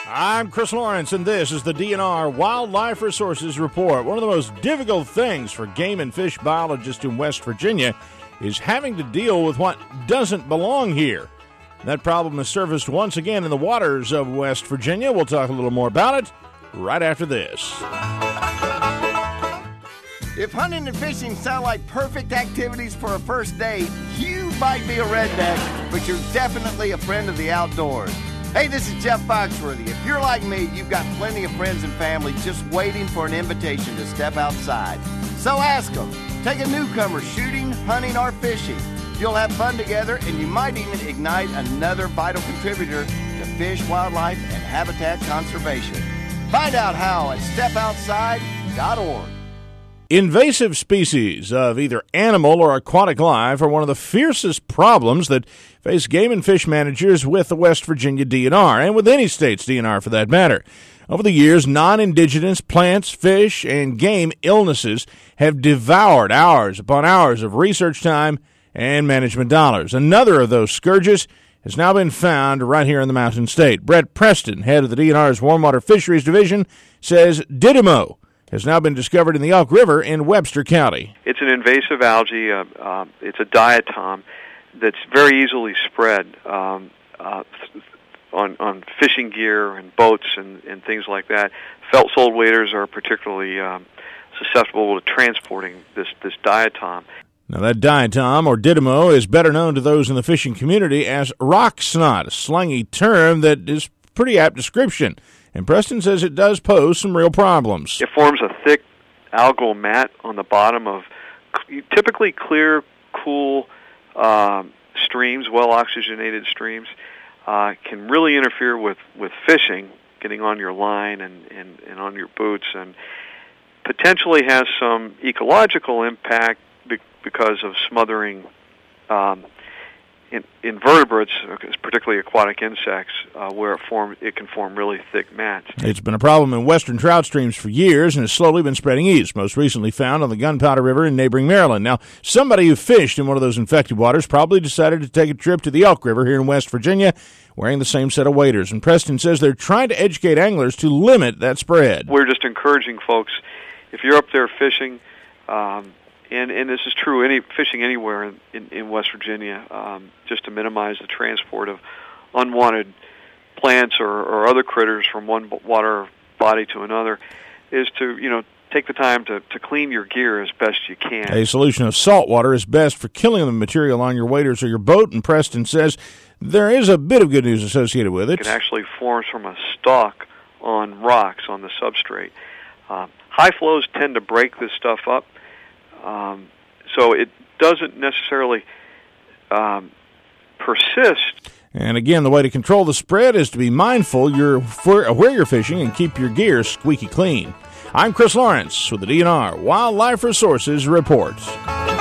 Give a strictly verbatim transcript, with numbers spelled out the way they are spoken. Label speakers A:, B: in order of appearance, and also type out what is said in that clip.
A: I'm Chris Lawrence, and this is the D N R Wildlife Resources Report. One of the most difficult things for game and fish biologists in West Virginia is having to deal with what doesn't belong here. That problem has surfaced once again in the waters of West Virginia. We'll talk a little more about it right after this.
B: If hunting and fishing sound like perfect activities for a first date, you might be a redneck, but you're definitely a friend of the outdoors. Hey, this is Jeff Foxworthy. If you're like me, you've got plenty of friends and family just waiting for an invitation to step outside. So ask them. Take a newcomer shooting, hunting, or fishing. You'll have fun together, and you might even ignite another vital contributor to fish, wildlife, and habitat conservation. Find out how at step outside dot org.
A: Invasive species of either animal or aquatic life are one of the fiercest problems that face game and fish managers with the West Virginia D N R, and with any state's D N R for that matter. Over the years, non-indigenous plants, fish, and game illnesses have devoured hours upon hours of research time and management dollars. Another of those scourges has now been found right here in the Mountain State. Brett Preston, head of the D N R's Warmwater Fisheries Division, says Didymo has now been discovered in the Elk River in Webster County.
C: It's an invasive algae. Uh, uh, it's a diatom that's very easily spread um, uh, on, on fishing gear and boats and, and things like that. Felt-soled waders are particularly um, susceptible to transporting this, this diatom.
A: Now, that diatom, or Didymo, is better known to those in the fishing community as rock snot, a slangy term that is pretty apt description. And Preston says it does pose some real problems.
C: It forms a thick algal mat on the bottom of typically clear, cool um, streams, well-oxygenated streams. Uh, can really interfere with, with fishing, getting on your line and, and, and on your boots, and potentially has some ecological impact be- because of smothering um, in, invertebrates, particularly aquatic insects, uh, where it, form, it can form really thick mats.
A: It's been a problem in western trout streams for years and has slowly been spreading east, most recently found on the Gunpowder River in neighboring Maryland. Now, somebody who fished in one of those infected waters probably decided to take a trip to the Elk River here in West Virginia wearing the same set of waders. And Preston says they're trying to educate anglers to limit that spread.
C: We're just encouraging folks, if you're up there fishing, um, And, and this is true any fishing anywhere in, in, in West Virginia, um, just to minimize the transport of unwanted plants or, or other critters from one water body to another, is to, you know, take the time to, to clean your gear as best you can.
A: A solution of salt water is best for killing the material on your waders or your boat, and Preston says there is a bit of good news associated with it.
C: It actually forms from a stalk on rocks on the substrate. Uh, high flows tend to break this stuff up. Um, so it doesn't necessarily um, persist.
A: And again, the way to control the spread is to be mindful you're for, where you're fishing and keep your gear squeaky clean. I'm Chris Lawrence with the D N R Wildlife Resources Report.